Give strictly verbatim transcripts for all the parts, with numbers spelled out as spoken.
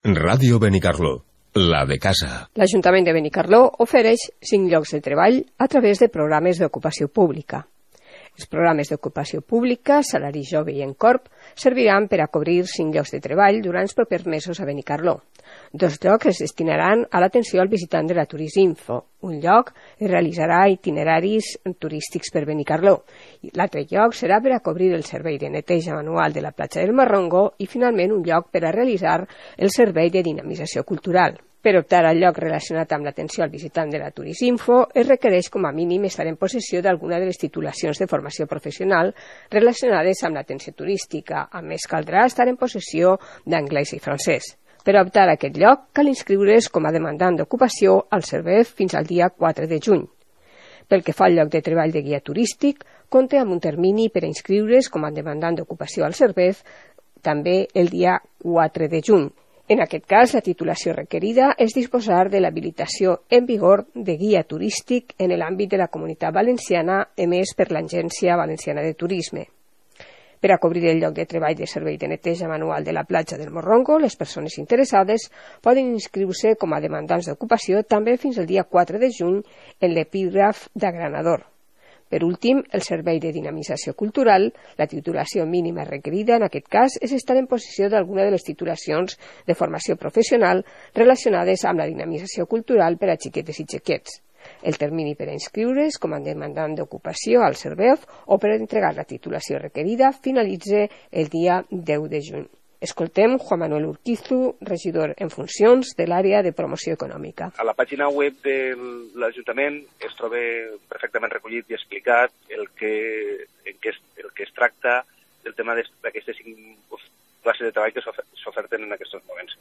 Ràdio Benicarló, la de casa. L'Ajuntament de Benicarló ofereix cinc llocs de treball a través de programes d'ocupació pública. Els programes d'ocupació pública, Salari Jove i Encorp, serviran per a cobrir cinc llocs de treball durant els propers mesos a Benicarló. Dos llocs es destinaran a l'atenció al visitant de la Turisminfo. Un lloc es realitzarà itineraris turístics per Benicarló. L'altre lloc serà per a cobrir el servei de neteja manual de la platja del Morrongo i, finalment, un lloc per a realitzar el servei de dinamització cultural. Per optar al lloc relacionat amb l'atenció al visitant de la Turisminfo, es requereix com a mínim estar en possessió d'alguna de les titulacions de formació professional relacionades amb l'atenció turística. A més, caldrà estar en possessió d'anglès i francès. Per optar a aquest lloc, cal inscriure's com a demandant d'ocupació al Servef fins al dia quatre de juny. Pel que fa al lloc de treball de guia turístic, compta amb un termini per a inscriure's com a demandant d'ocupació al Servef també el dia quatre de juny. En aquest cas, la titulació requerida és disposar de l'habilitació en vigor de guia turístic en l'àmbit de la Comunitat Valenciana emès per l'Agència Valenciana de Turisme. Per a cobrir el lloc de treball de servei de neteja manual de la platja del Morrongo, les persones interessades poden inscriure-se com a demandants d'ocupació també fins al dia quatre de juny en l'epígraf d'agranador. Per últim, el servei de dinamització cultural, la titulació mínima requerida en aquest cas és estar en possessió d'alguna de les titulacions de formació professional relacionades amb la dinamització cultural per a xiquetes i xiquets. El termini per a inscriure's com a demandant d'ocupació al Servef o per a entregar la titulació requerida finalitza el dia deu de juny. Escoltem Juan Manuel Urquizu, regidor en funcions de l'àrea de promoció econòmica. A la pàgina web de l'Ajuntament es troba perfectament recollit i explicat el que, en què es, el que es tracta del tema d'aquestes cinc classes de treball que s'oferten en aquests moments.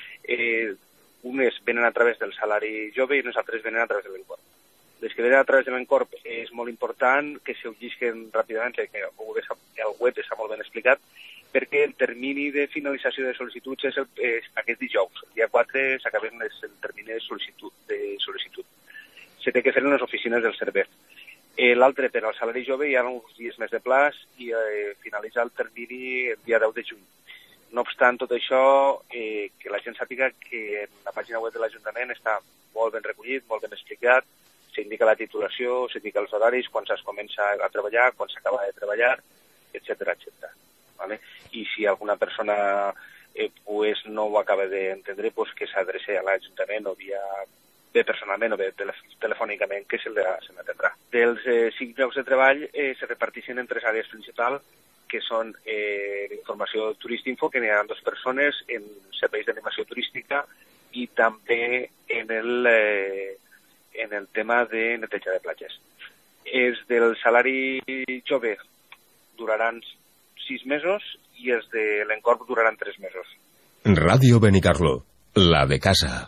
Eh, unes venen a través del salari jove i unes altres venen a través de l'Encorp. Les que venen a través de l'Encorp és molt important que se ho llisquen ràpidament, que el web està molt ben explicat, perquè el termini de finalització de sol·licituds és, el, és aquest dijous. El dia quatre s'acaba el termini de sol·licitud. De sol·licitud. Se té que fer en les oficines del Servef. Eh, L'altre, per al salari jove, hi ha uns dies més de plaç i eh, finalitza el termini el dia deu de juny. No obstant tot això, eh, que la gent sàpiga que en la pàgina web de l'Ajuntament està molt ben recollit, molt ben explicat, s'indica la titulació, s'indica els horaris, quan es comença a treballar, quan s'acaba de treballar, etcètera, etcètera. ¿Vale? I si alguna persona eh, pues no ho acaba d'entendre, pues que s'adreci a l'Ajuntament o via bé personalment o bé telefònicament, que se l'atendrà. Dels eh, cinc llocs de treball eh, se reparteixen en tres àrees principals, que són eh, informació Turisminfo, que n'hi ha dues persones, en serveis d'animació turística i també en el, eh, en el tema de neteja de platges. Els del salari jove duraran sis mesos i els de l'Encorp duraran tres mesos. Ràdio Benicarló, la de casa.